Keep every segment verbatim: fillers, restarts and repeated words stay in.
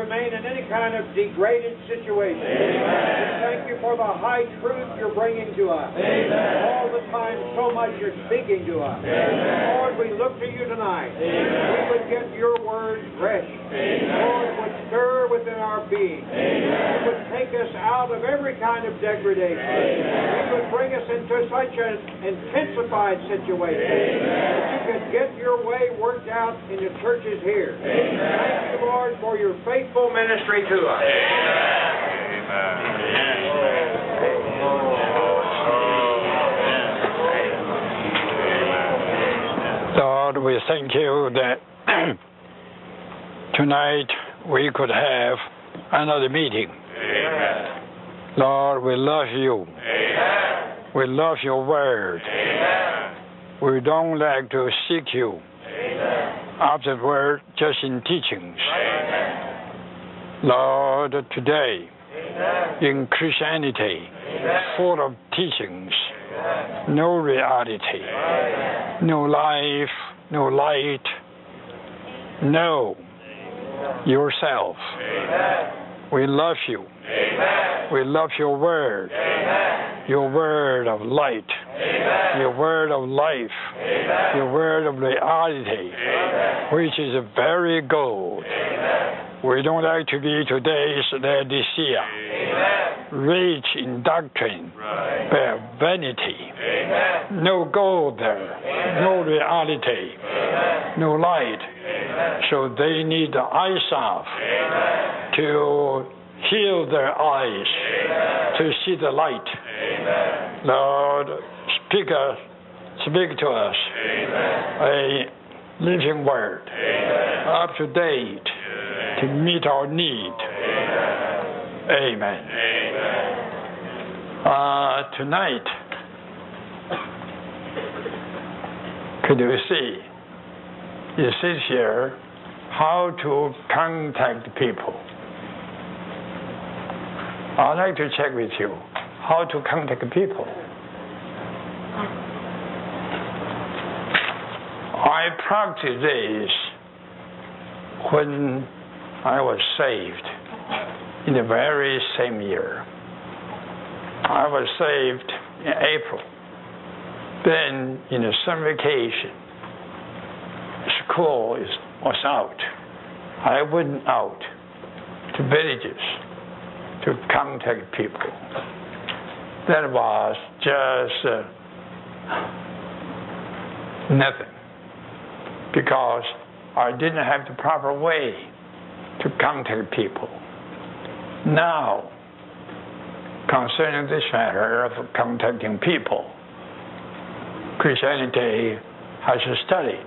remain in any kind of degraded situation. Amen. We thank you for the high truth you're bringing to us. Amen. All the time, so much you're speaking to us. Amen. Lord, we look to you tonight. Amen. We would get your word fresh. Amen. Lord, it would stir within our being. Amen. It would take us out of every kind of degradation. Amen. It would bring us into such an intensified situation. Amen. That you could get your way worked out in the churches here. Amen. Thank you, Lord, for your faithful ministry to us. Amen. Lord, we thank you that tonight we could have another meeting. Amen. Lord, we love you. Amen. We love your word. Amen. We don't like to seek you Amen. after the word just in teachings. Amen. Lord, today Amen. in Christianity, Amen. full of teachings, Amen. no reality, Amen. no life, no light, no yourself. Amen. We love you. Amen. We love your word. Amen. Your word of light. Amen. Your word of life. Amen. Your word of reality, Amen. which is very good. Amen. We don't like to be today's Laodicea, Amen. rich in doctrine, Right. but vanity. Amen. No gold there, Amen. no reality, Amen. no light. Amen. So they need the eye salve Amen. to heal their eyes, Amen. to see the light. Amen. Lord, speak, us, speak to us Amen. a living word, Amen. up to date, to meet our need. Amen. Amen. Amen. Uh, tonight, could you see, it says here, how to contact people. I'd like to check with you how to contact people. I practiced this when I was saved in the very same year. I was saved in April. Then in the summer vacation, school is, was out. I went out to villages to contact people. That was just uh, nothing, because I didn't have the proper way to contact people. Now, concerning this matter of contacting people, Christianity has studied.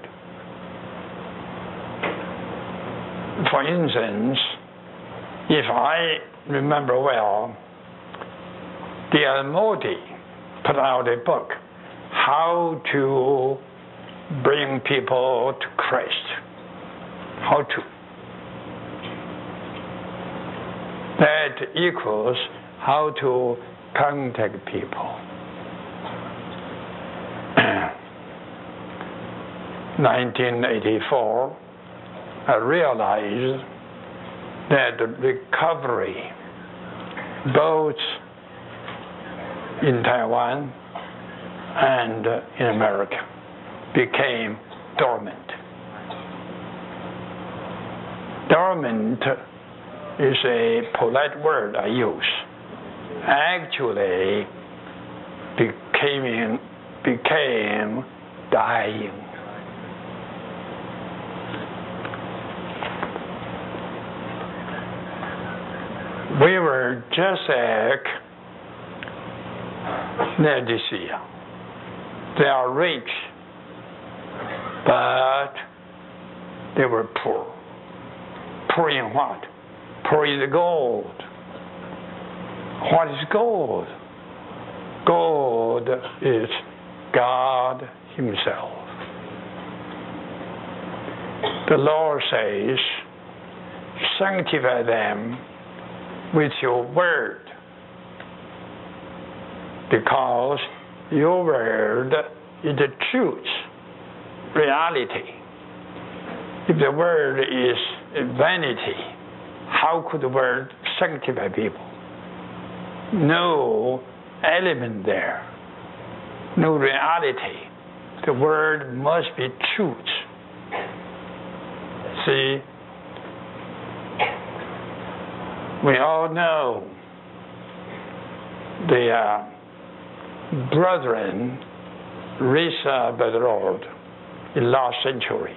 For instance, if I remember well, D L Moody put out a book, How to Bring People to Christ. How to. That equals how to contact people. nineteen eighty-four, I realized that the recovery, both in Taiwan and in America, became dormant. Dormant is a polite word I use. Actually, became, became dying. We were just like Laodicea. They are rich, but they were poor. Poor in what? Poor in the gold. What is gold? Gold is God Himself. The Lord says, sanctify them with your word, because your word is the truth, reality. If the word is vanity, how could the word sanctify people? No element there, no reality. The word must be truth. See, we all know the uh, brethren raised up by the Lord in last century.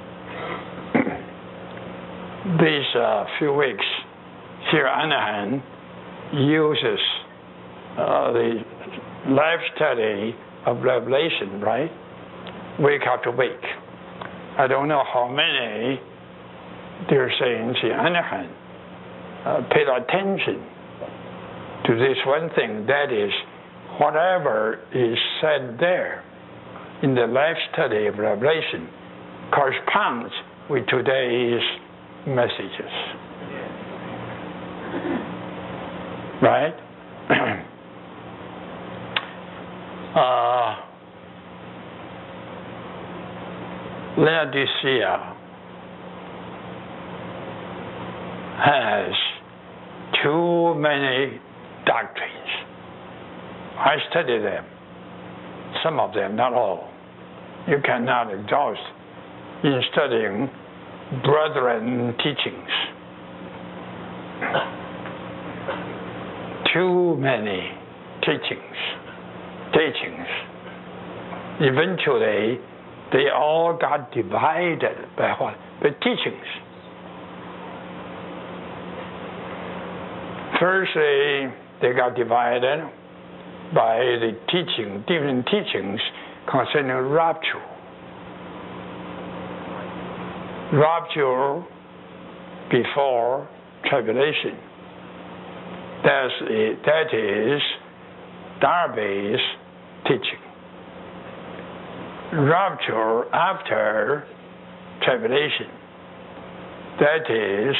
These uh, few weeks here, Anaheim uses uh, the life study of Revelation, right? Week after week. I don't know how many dear saints in Anaheim uh, paid attention to this one thing, that is, whatever is said there in the life study of Revelation corresponds with today's messages. Right? uh, Laodicea has too many doctrines. I study them, some of them, not all. You cannot exhaust in studying brethren teachings. Too many teachings, teachings. Eventually, they all got divided by what? By teachings. Firstly, they got divided by the teaching, different teachings concerning rapture. Rapture before tribulation. That's it, that is Darby's teaching. Rapture after tribulation. That is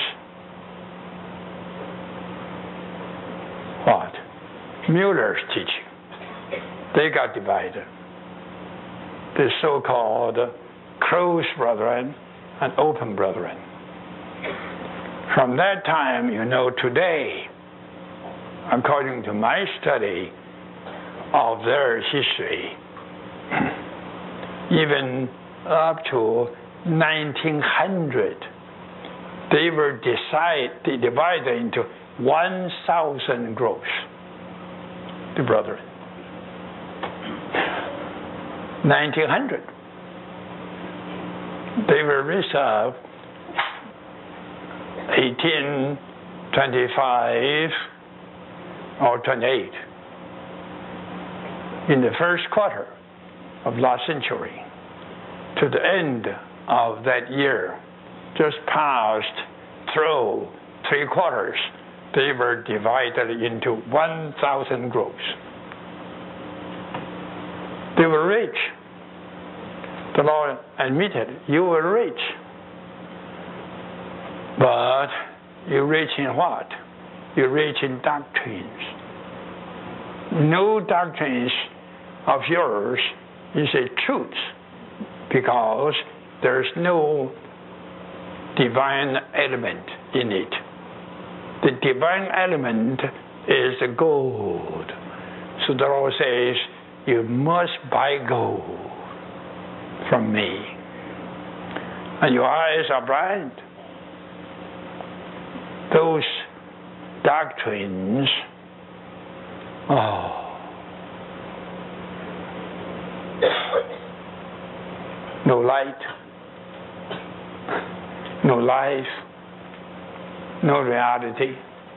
what? Mueller's teaching. They got divided. The so-called close brethren and open brethren. From that time, you know, today, according to my study of their history, even up to nineteen hundred, they were decide, they divided into one thousand groups, the brethren. nineteen hundred. They were raised up eighteen twenty-five or twenty-eight in the first quarter of last century. To the end of that year, just passed through three quarters, they were divided into one thousand groups. They were rich. The Lord admitted, you were rich. But you're rich in what? You're rich in doctrines. No doctrines of yours is a truth, because there's no divine element in it. The divine element is the gold. So the Lord says, you must buy gold from me. And your eyes are blind. Those doctrines, oh, no light, no life, no reality.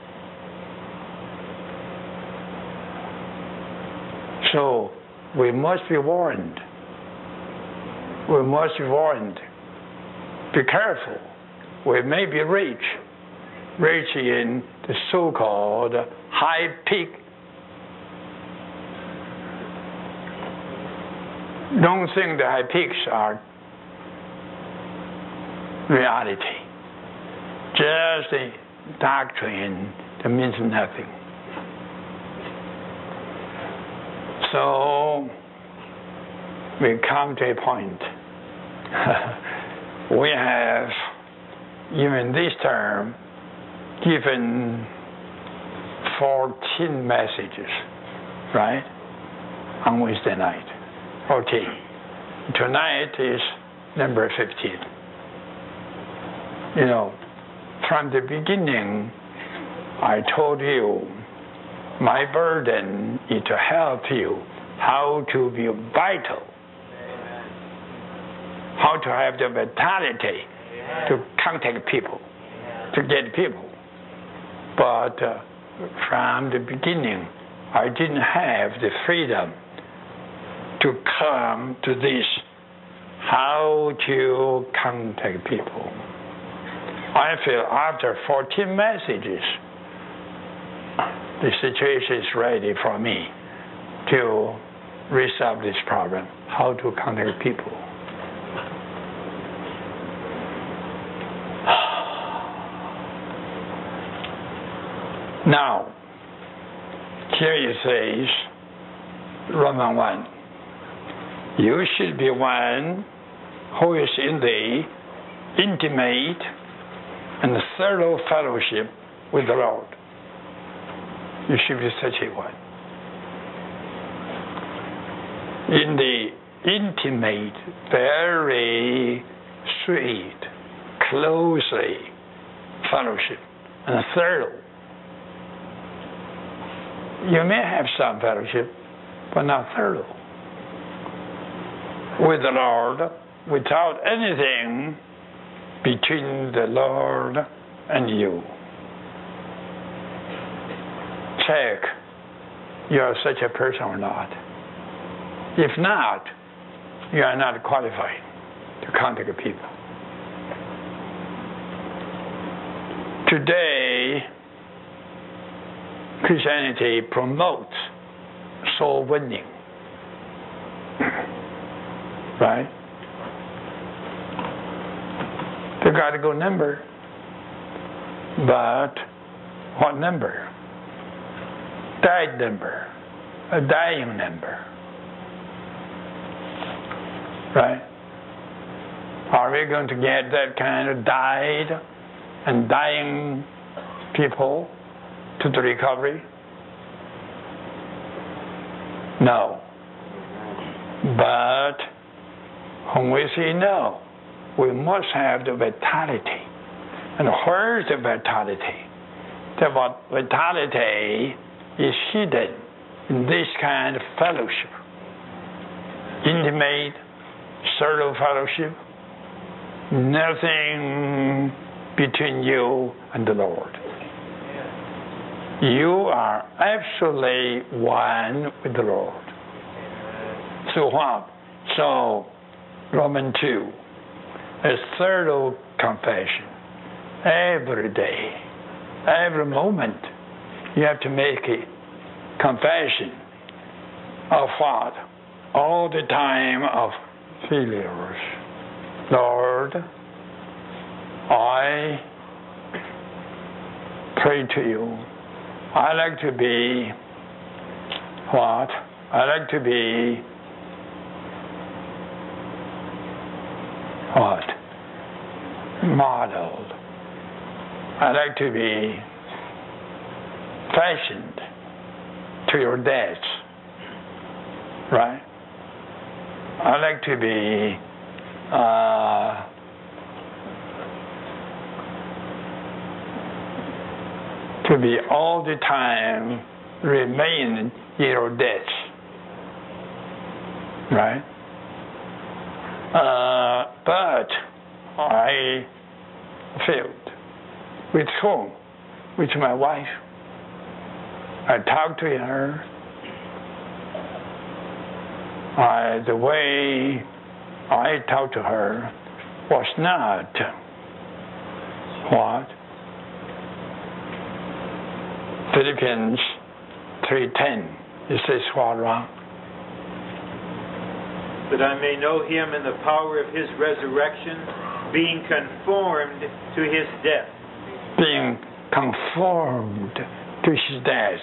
So we must be warned. We must be warned. Be careful. We may be rich, rich in the so-called high peak. Don't think the high peaks are reality. Just a doctrine that means nothing. So we come to a point. We have, even this term, given fourteen messages, right? On Wednesday night. fourteen. Tonight is number fifteen. You know, from the beginning, I told you my burden is to help you how to be vital, how to have the vitality to contact people, to get people. But uh, from the beginning, I didn't have the freedom to come to this, how to contact people. I feel after fourteen messages, the situation is ready for me to resolve this problem, how to contact people. Now, here it says, Romans one, you should be one who is in the intimate and thorough fellowship with the Lord. You should be such a one. In the intimate, very sweet, closely fellowship and thorough. You may have some fellowship, but not thorough. With the Lord, without anything between the Lord and you. Check you are such a person or not. If not, you are not qualified to contact people. Today, Christianity promotes soul winning. Right? They got a good number. But what number? Died number. A dying number. Right? Are we going to get that kind of died and dying people to the recovery? No. But when we say no, we must have the vitality. And where's the vitality? The vitality is hidden in this kind of fellowship. Intimate, thorough fellowship. Nothing between you and the Lord. You are absolutely one with the Lord. So what? So, Romans two, a thorough confession. Every day, every moment, you have to make a confession of what? All the time of failures. Lord, I pray to you. I like to be what? I like to be what? Modeled. I like to be fashioned to your death. Right? I like to be uh, to be all the time remain in your death. Right? Uh, but I failed. With whom? With my wife. I talked to her. I, the way I talked to her was not what? Philippians three ten. It says what wrong? That I may know him in the power of his resurrection, being conformed to his death. Being conformed to his death.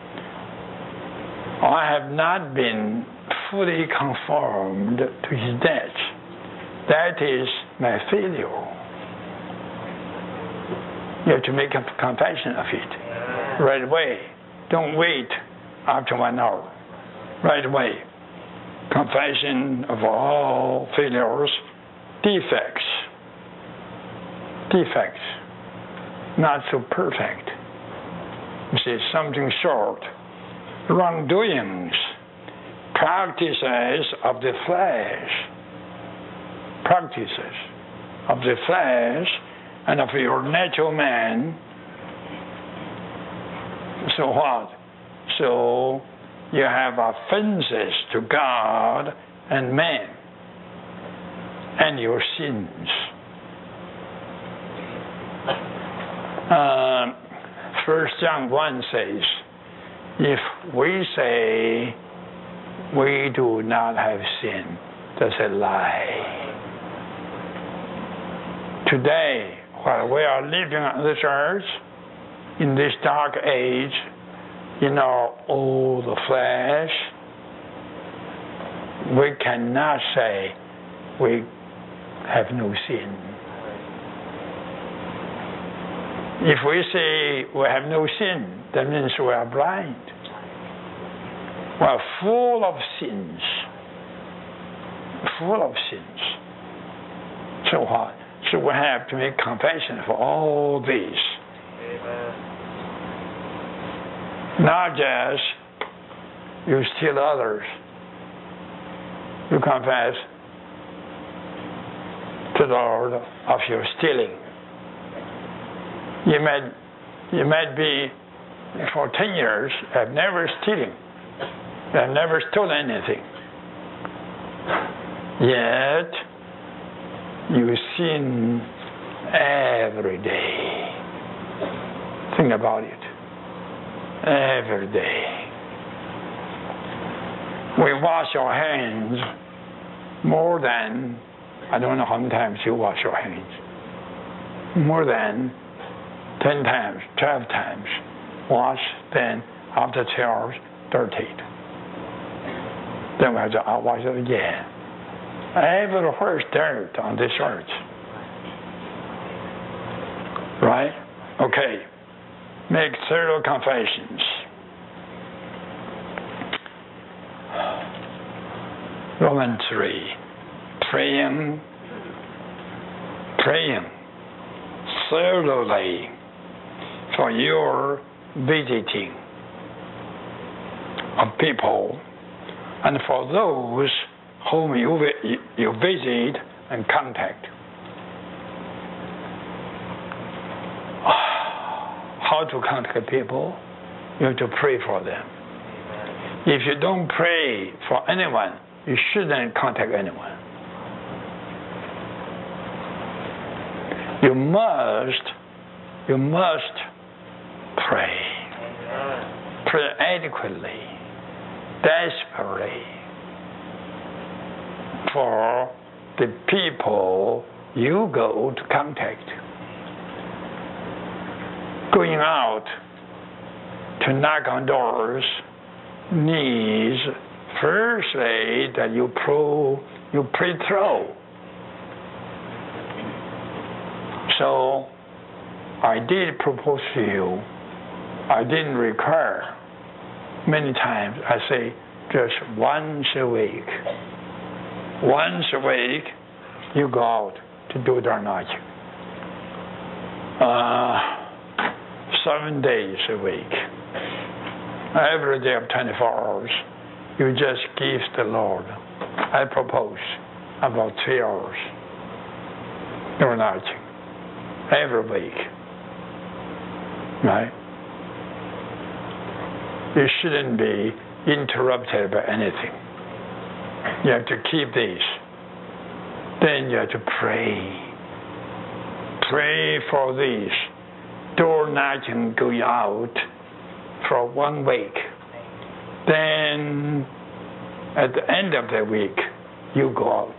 I have not been fully conformed to his death. That is my failure. You have to make a confession of it right away. Don't wait after one hour. Right away. Confession of all failures, defects. Defects. Not so perfect. You see, something short. Wrongdoings. Practices of the flesh. Practices of the flesh and of your natural man. So what? So you have offenses to God and man and your sins. Uh, First John one says, if we say we do not have sin, that's a lie. Today, while we are living on this earth, in this dark age, in our old flesh, we cannot say we have no sin. If we say we have no sin, that means we are blind. We are full of sins. Full of sins. So what? So we have to make confession for all these. Amen. Not just you steal others. You confess to the Lord of your stealing. You might, you might be for ten years have never stealing. Have never stolen anything. Yet you sin every day. Think about it. Every day. We wash our hands more than, I don't know how many times you wash your hands. More than ten times, twelve times. Wash, then after two hours, dirtied. Then we have to wash it again. Everywhere is dirt on this earth. Right? Okay. Make thorough confessions. Romans three. Praying, praying thoroughly for your visiting of people and for those whom you, you visit and contact. How to contact people? You have to pray for them. If you don't pray for anyone, you shouldn't contact anyone. You must, you must pray. Pray adequately, desperately for the people you go to contact. Going out to knock on doors needs firstly that you pro you pray through. So I did propose to you. I didn't require many times. I say just once a week. Once a week you go out to do door knocking. Uh, Seven days a week, every day of twenty-four hours, you just give the Lord. I propose about three hours. You're not every week, right? You shouldn't be interrupted by anything. You have to keep these. Then you have to pray. Pray for these. Door knocking going out for one week. Then at the end of the week, you go out.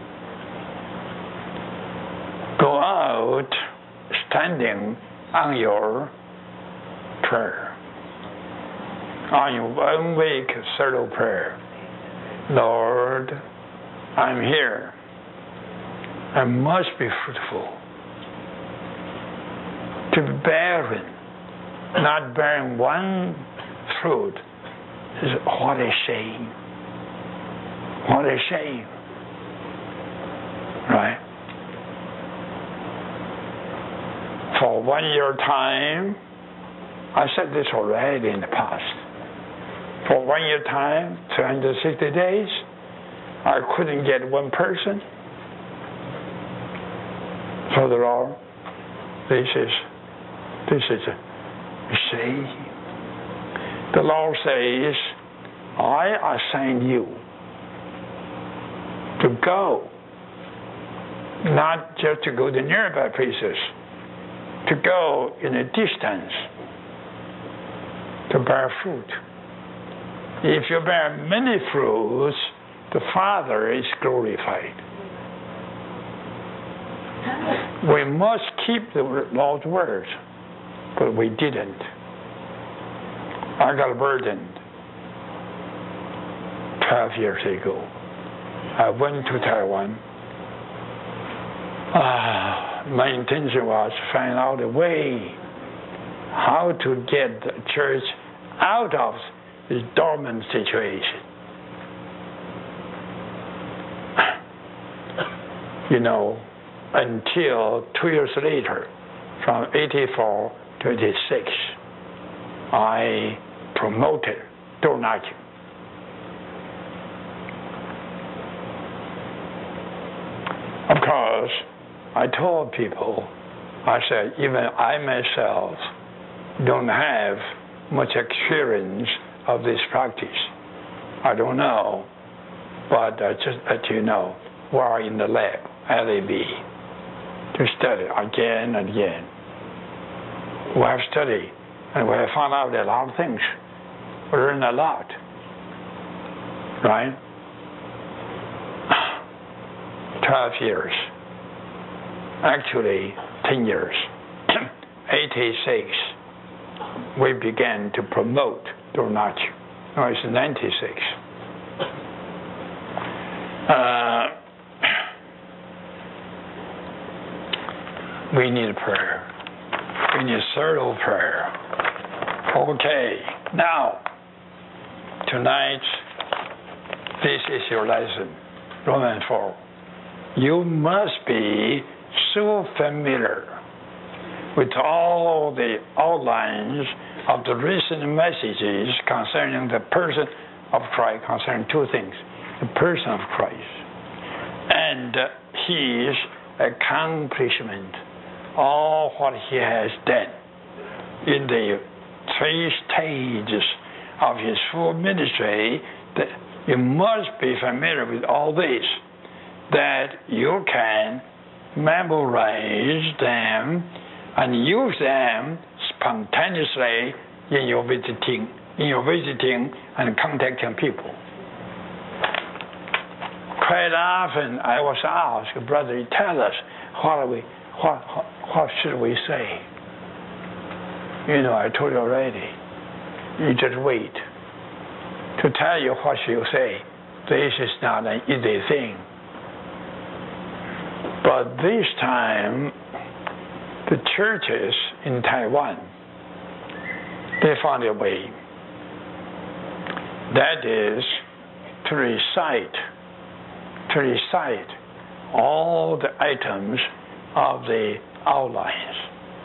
Go out standing on your prayer. On your one week thorough prayer. Lord, I'm here. I must be fruitful. To be barren, not bearing one fruit, is what a shame. What a shame. Right? For one year time, I said this already in the past. For one year time, three hundred sixty days, I couldn't get one person. So the Lord, this is, this is a shame. The Lord says, I assign you to go, not just to go to nearby places, to go in a distance, to bear fruit. If you bear many fruits, the Father is glorified. We must keep the Lord's word, but we didn't. I got burdened twelve years ago. I went to Taiwan. Ah, my intention was to find out a way how to get the church out of this dormant situation. You know, until two years later, from eighty-four to eighty-six, I promoted door knocking. Of course, I told people, I said, even I myself don't have much experience of this practice. I don't know, but I just let you know, we are in the lab, L A B, to study again and again. We have studied, and we have found out a lot of things. We learned a lot, right? twelve years. Actually, ten years. eighty-six, we began to promote door knocking. No, it's ninety-six. Uh, we need prayer. We need thorough prayer. Okay, now, tonight, this is your lesson, Romans four. You must be so familiar with all the outlines of the recent messages concerning the person of Christ, concerning two things: the person of Christ and his accomplishment, all what he has done in the three stages of his full ministry. That you must be familiar with all this, that you can memorize them and use them spontaneously in your visiting, in your visiting and contacting people. Quite often I was asked, brother, tell us what are we, what, what, what should we say? You know, I told you already. You just wait. To tell you what you say, this is not an easy thing. But this time, the churches in Taiwan, they found a way. That is to recite, to recite all the items of the outlines.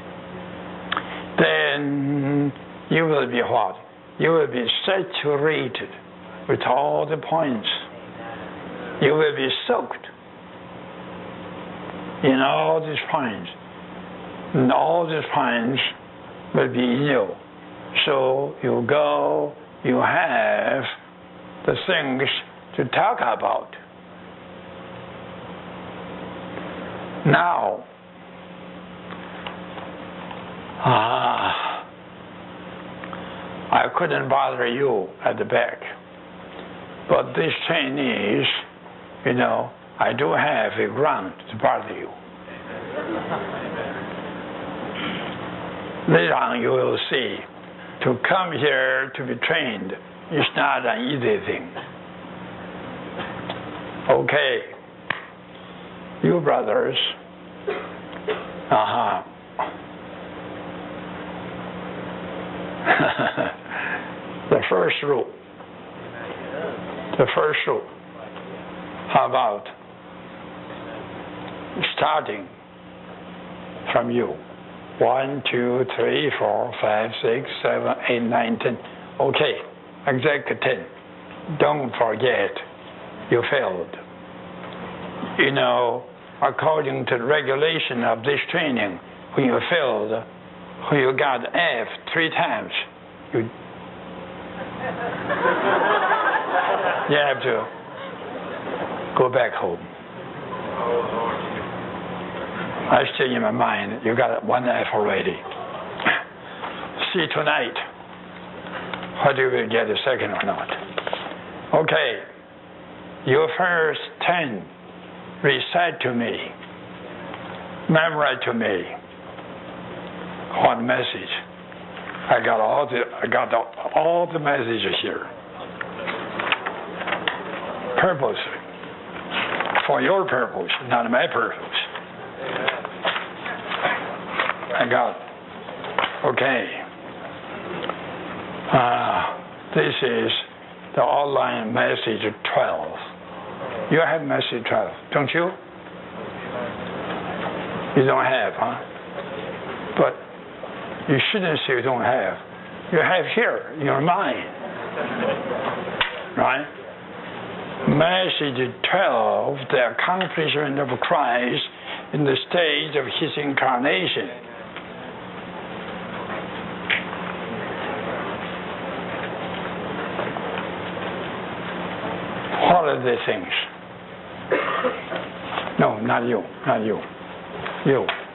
Then you will be what? You will be saturated with all the points. You will be soaked in all these points. And all these points will be in you. So you go, you have the things to talk about. Now, ah, I couldn't bother you at the back. But this Chinese, you know, I do have a ground to bother you. Later on you will see, to come here to be trained is not an easy thing. Okay, you brothers, uh-huh. The first rule. The first rule. How about starting from you? One, two, three, four, five, six, seven, eight, nine, ten. Okay, exactly ten. Don't forget, you failed. You know, according to the regulation of this training, when you failed, when you got F three times, you, you have to go back home. I still in my mind, you got one F already. See tonight, whether you will get a second or not. Okay, your first ten, recite to me, memorize to me one message. I got all the I got the, all the messages here. Purpose, for your purpose, not my purpose. I got, okay. Uh, this is the online message twelve. You have message twelve, don't you? You don't have, huh? But you shouldn't say you don't have. You have here in your mind, right? Message twelve, the accomplishment of Christ in the stage of his incarnation. What are the things? No, not you, not you. You.